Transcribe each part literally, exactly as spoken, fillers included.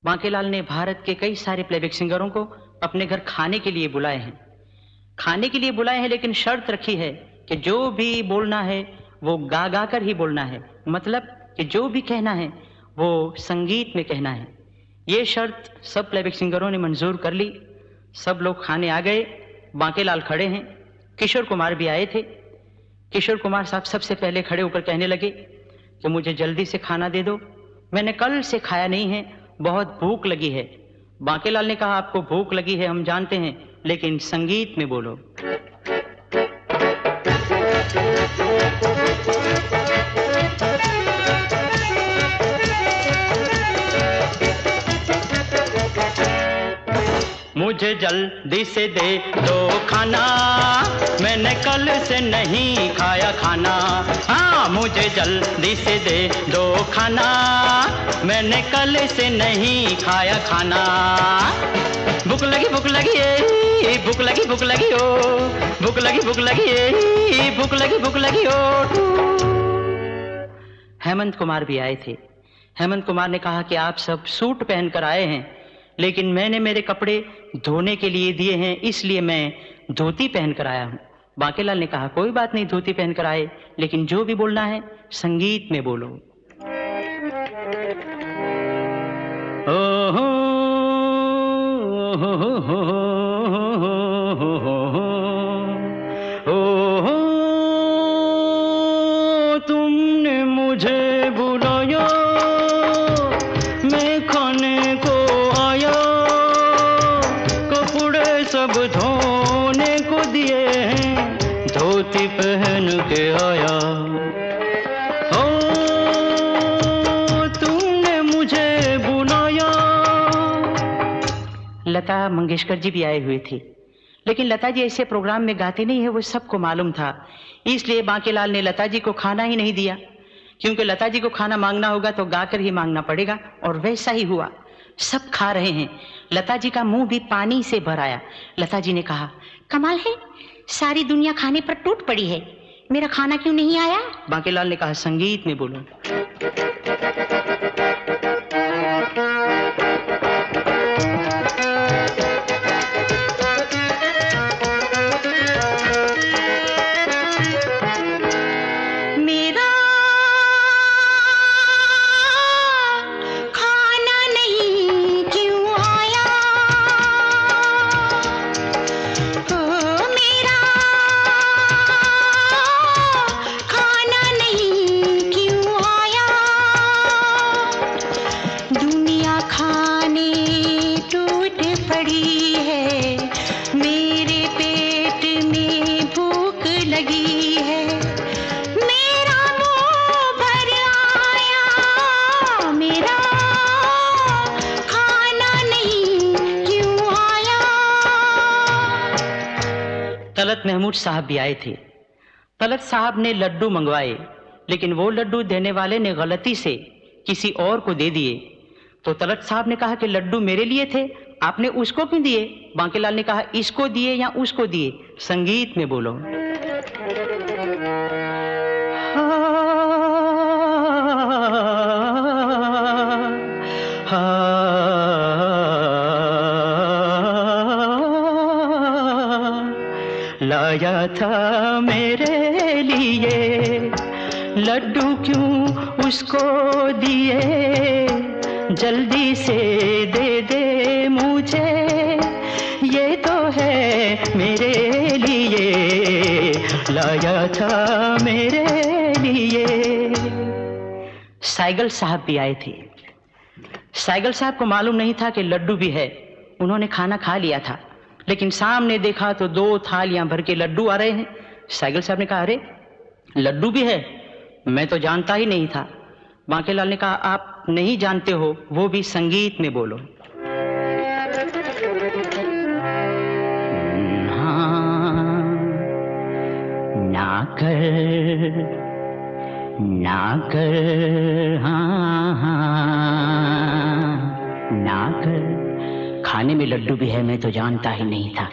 बांकेलाल ने भारत के कई सारे प्लेबैक सिंगरों को अपने घर खाने के लिए बुलाए हैं खाने के लिए बुलाए हैं लेकिन शर्त रखी है कि जो भी बोलना है वो गा गा कर ही बोलना है, मतलब कि जो भी कहना है वो संगीत में कहना है। ये शर्त सब प्लेबैक सिंगरों ने मंजूर कर ली। सब लोग खाने आ गए। बांकेलाल खड़े हैं, किशोर कुमार भी आए थे। किशोर कुमार साहब सबसे पहले खड़े होकर कहने लगे कि मुझे जल्दी से खाना दे दो, मैंने कल से खाया नहीं है, बहुत भूख लगी है। बांकेलाल ने कहा आपको भूख लगी है हम जानते हैं, लेकिन संगीत में बोलो। मुझे जल्दी से दे दो खाना, मैंने कल से नहीं खाया खाना। हाँ मुझे जल्दी से दे दो खाना, मैंने कल से नहीं खाया खाना। भूख लगी भूख लगी ए, भूख लगी भूख लगी ओ, भूख लगी भूख लगी ए, भूख लगी भूख लगी ओ। हेमंत कुमार भी आए थे। हेमंत कुमार ने कहा कि आप सब सूट पहनकर आए हैं, लेकिन मैंने मेरे कपड़े धोने के लिए दिए हैं, इसलिए मैं धोती पहनकर आया हूं। बांकेलाल ने कहा कोई बात नहीं, धोती पहनकर आए, लेकिन जो भी बोलना है संगीत में बोलो। ओ हो हो हो हो हो हो, तुमने मुझे बुलाया, मैं खाने को आया, कपड़े सब धोने को दिए हैं, धोती पहन के आया। ओ तुमने मुझे बुलाया। लता मंगेशकर जी भी आए हुए थे, लेकिन लता जी ऐसे प्रोग्राम में गाते नहीं है, वो सबको मालूम था। इसलिए बांकेलाल ने लता जी को खाना ही नहीं दिया, क्योंकि लता जी को खाना मांगना होगा तो गाकर ही मांगना पड़ेगा, और वैसा ही हुआ। सब खा रहे हैं, लता जी का मुंह भी पानी से भर आया। लता जी ने कहा कमाल है, सारी दुनिया खाने पर टूट पड़ी है, मेरा खाना क्यों नहीं आया? बांकेलाल ने कहा संगीत में बोलो। तलत महमूद साहब भी आए थे। तलत साहब ने लड्डू मंगवाए, लेकिन वो लड्डू देने वाले ने गलती से किसी और को दे दिए। तो तलत साहब ने कहा कि लड्डू मेरे लिए थे, आपने उसको क्यों दिए? बांकेलाल ने कहा इसको दिए या उसको दिए, संगीत में बोलो। लाया था मेरे लिए लड्डू, क्यों उसको दिए? जल्दी से दे दे मुझे, ये तो है मेरे लिए, लाया था मेरे लिए। साइगल साहब भी आए थे। साइगल साहब को मालूम नहीं था कि लड्डू भी है। उन्होंने खाना खा लिया था, लेकिन सामने देखा तो दो थालियां भर के लड्डू आ रहे हैं। साइगल साहब ने कहा अरे लड्डू भी है, मैं तो जानता ही नहीं था। बांकेलाल ने कहा आप नहीं जानते हो, वो भी संगीत में बोलो। ना कर ना कर हाँ हाँ ना कर, खाने में लड्डू भी है, मैं तो जानता ही नहीं था।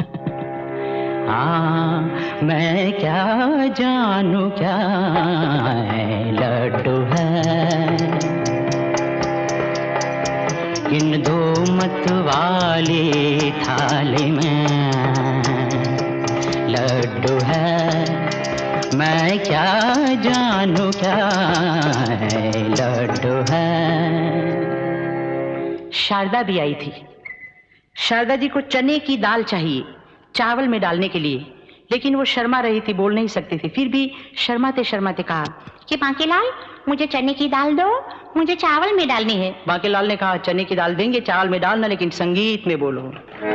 हाँ मैं क्या जानू क्या लड्डू है, इन मत वाली थाली में लड्डू है, मैं क्या जानू क्या है लड्डू है। शारदा भी आई थी। शारदा जी को चने की दाल चाहिए चावल में डालने के लिए, लेकिन वो शर्मा रही थी, बोल नहीं सकती थी। फिर भी शर्माते शर्माते कहा कि बांकेलाल मुझे चने की दाल दो, मुझे चावल में डालनी है। बांकेलाल ने कहा चने की दाल देंगे, चावल में डालना, लेकिन संगीत में बोलो।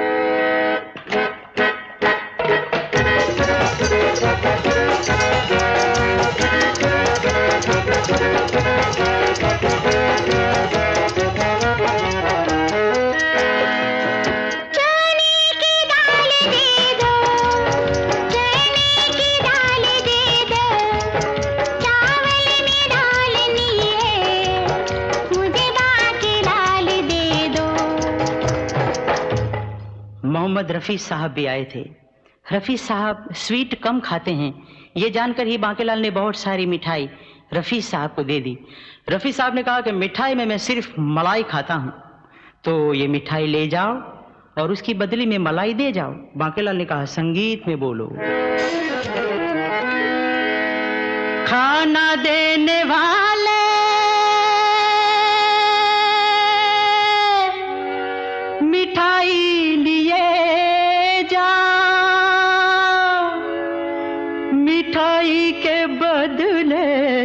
मोहम्मद रफी साहब भी आए थे। रफी साहब स्वीट कम खाते हैं, ये जानकर ही बांकेलाल ने बहुत सारी मिठाई रफी साहब को दे दी। रफी साहब ने कहा कि मिठाई में मैं सिर्फ मलाई खाता हूं, तो ये मिठाई ले जाओ और उसकी बदली में मलाई दे जाओ। बांकेलाल ने कहा संगीत में बोलो। खाना देने वाले मिठाई लिए जाओ, मिठाई के बदले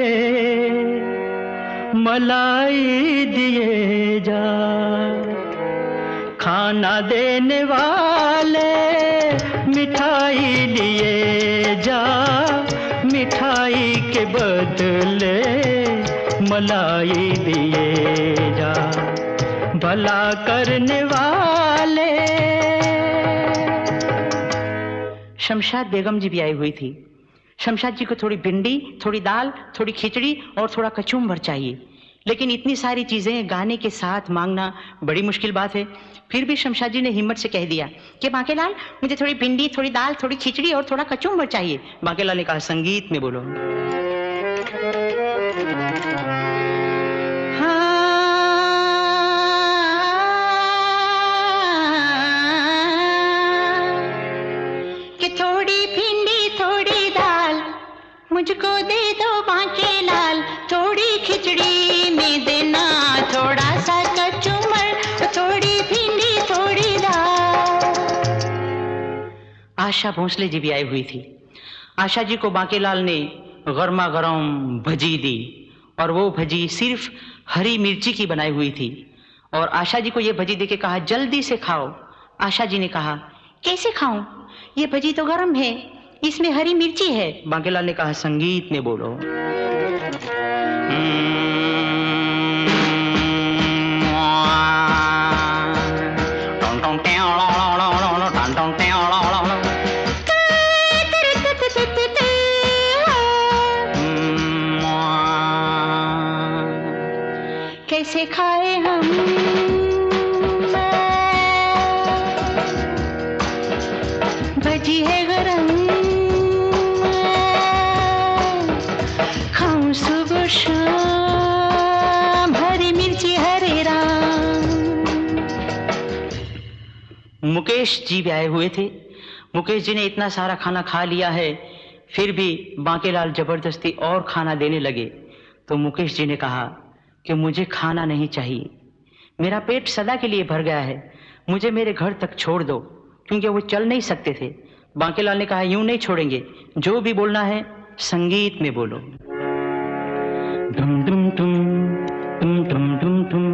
मलाई दिए जाओ। खाना देने वाले मिठाई लिए जाओ, मिठाई के बदले मलाई दिए जाओ। भला करने वाले। शमशाद बेगम जी भी आई हुई थी। शमशाद जी को थोड़ी भिंडी, थोड़ी दाल, थोड़ी खिचड़ी और थोड़ा कचूम्बर चाहिए, लेकिन इतनी सारी चीजें गाने के साथ मांगना बड़ी मुश्किल बात है। फिर भी शमशाद जी ने हिम्मत से कह दिया कि बांकेलाल मुझे थोड़ी भिंडी, थोड़ी दाल, थोड़ी खिचड़ी और थोड़ा कचूम्बर चाहिए। बांकेलाल ने कहा संगीत में बोलो। मुझको दे दो बांकेलाल, थोड़ी खिचड़ी में देना, थोड़ा सा कचूमर, थोड़ी भिंडी, थोड़ी दाल। आशा भोंसले जी भी आई हुई थी। आशा जी को बांकेलाल ने गर्मा गर्म भजी दी, और वो भजी सिर्फ हरी मिर्ची की बनाई हुई थी। और आशा जी को ये भजी देके कहा जल्दी से खाओ। आशा जी ने कहा कैसे खाऊं, ये भजी तो गर्म है, इसमें हरी मिर्ची है। बांकेलाल ने कहा संगीत में बोलो। कैसे खाए हम भजी है गरम, खाऊं सुबह शाम हरी मिर्ची हरे राम। मुकेश जी भी आए हुए थे। मुकेश जी ने इतना सारा खाना खा लिया है, फिर भी बांकेलाल जबरदस्ती और खाना देने लगे। तो मुकेश जी ने कहा कि मुझे खाना नहीं चाहिए, मेरा पेट सदा के लिए भर गया है, मुझे मेरे घर तक छोड़ दो, क्योंकि वो चल नहीं सकते थे। बांकेलाल ने कहा यूं नहीं छोड़ेंगे, जो भी बोलना है संगीत में बोलो। डुम डुम डुम डुम डुम डुम डुम।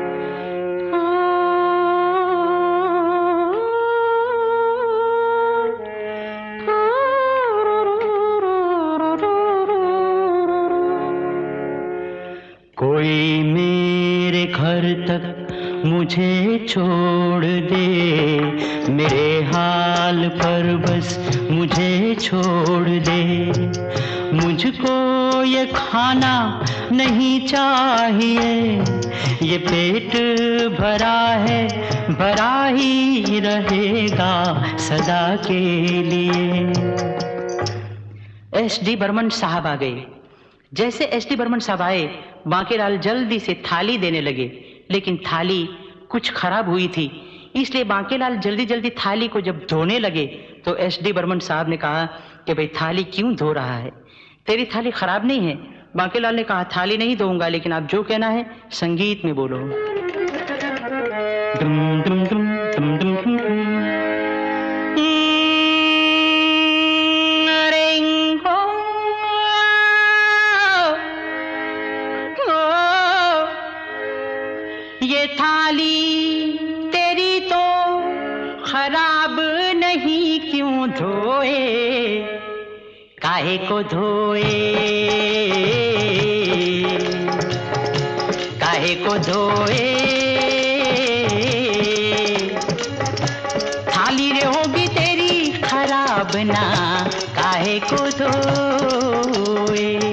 कोई मेरे घर तक मुझे छोड़ दे, मेरे हाल पर बस मुझे छोड़ दे। मुझको ये खाना नहीं चाहिए, ये पेट भरा है, भरा ही रहेगा सदा के लिए। एस डी बर्मन साहब आ गए। जैसे एस डी बर्मन साहब आए, बांकेलाल जल्दी से थाली देने लगे, लेकिन थाली कुछ खराब हुई थी, इसलिए बांकेलाल जल्दी जल्दी थाली को जब धोने लगे तो एस डी बर्मन साहब ने कहा कि भाई थाली क्यों धो रहा है, तेरी थाली खराब नहीं है। बांकेलाल ने कहा थाली नहीं धोऊंगा, लेकिन आप जो कहना है संगीत में बोलो। दुम दुम दुम दुम दुम दुम दुम। ये थाली तेरी तो खराब नहीं, क्यों धोए, काहे को धोए, काहे को धोए, थाली रे होगी तेरी खराब ना, काहे को धोए।